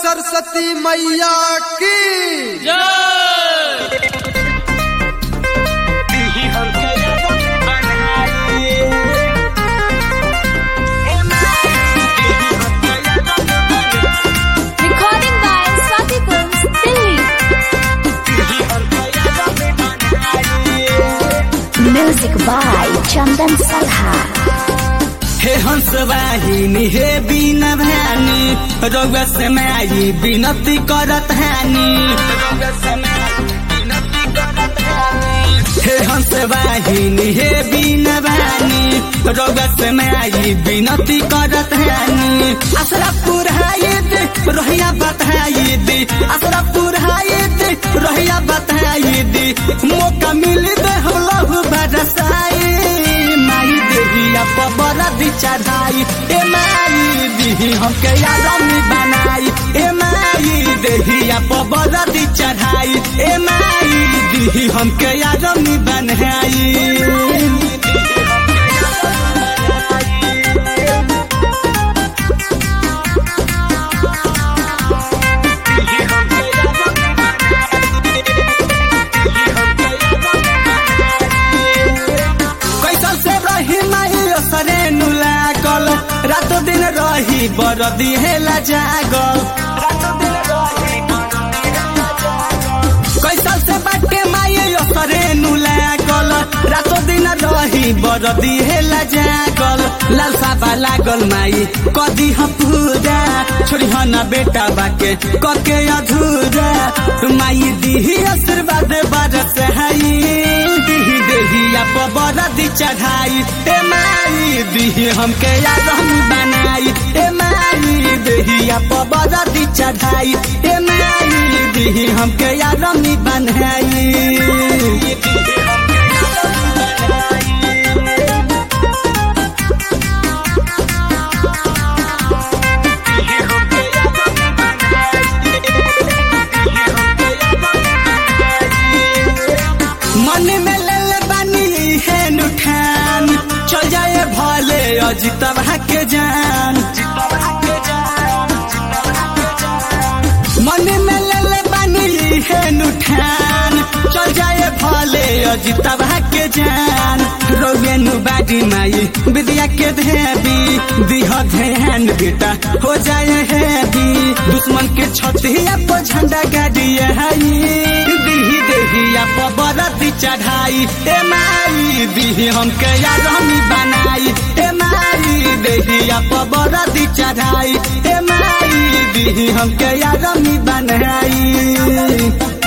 सरस्वती मैया की जय। Recording by Swati Films, Delhi. Music by Chandan Salha. हे हंसवाहिनी हे बीना भानी रउआ से माई विनती करत हानी। हे हंसवाहिनी हे बीना भानी रउआ से माई विनती करत हानी। असरा पुरहाए दे रहिया बताए दे, असरा पुरहाए दे रहिया बताए दे, मौका मिल दे हम लहु बरसाए। माई देहिया पबरा दी चढ़ाई, ए माई दी हमके यादमी बनाई, ए माई देहिया पबरा दी चढ़ाई, ए माई दी हमके यादमी बनाई। रातो दिन रही बरदी हेला जागल, कैसल से बाटे माई असरे नु लागल। रातो दिन रही बरदी हेला जागल, लालसा लागल माई कदी हम पूरा छोड़ी हना बेटा बाके कके अधूरा। माई दी आशीर्वाद बरस हई, दी देहिया पबरा दी चढ़ाई, ए माई दी हमके यादमी बनाई, ए माई देहिया पबरा दी चढ़ाई, ए माई दी हमके यादमी बनाई। मन में ले बानी है नुठान, चल जाए भले अजितवा के जान। मन में ले बानी है नुठान, चल जाए भले अजितवा के जान। रोवेनु बाडी माई विद्या के देवी, दिह ध्यान बेटा हो जाए हैवी। दुश्मन के छतिया पर झंडा गाड़िए हई, देहिया पबरा दी चढ़ाई, ए माई दी हमके यादमी बनाई, ए माई देहिया पबरा दी चढ़ाई, ए माई दी हमके यादमी बनाई।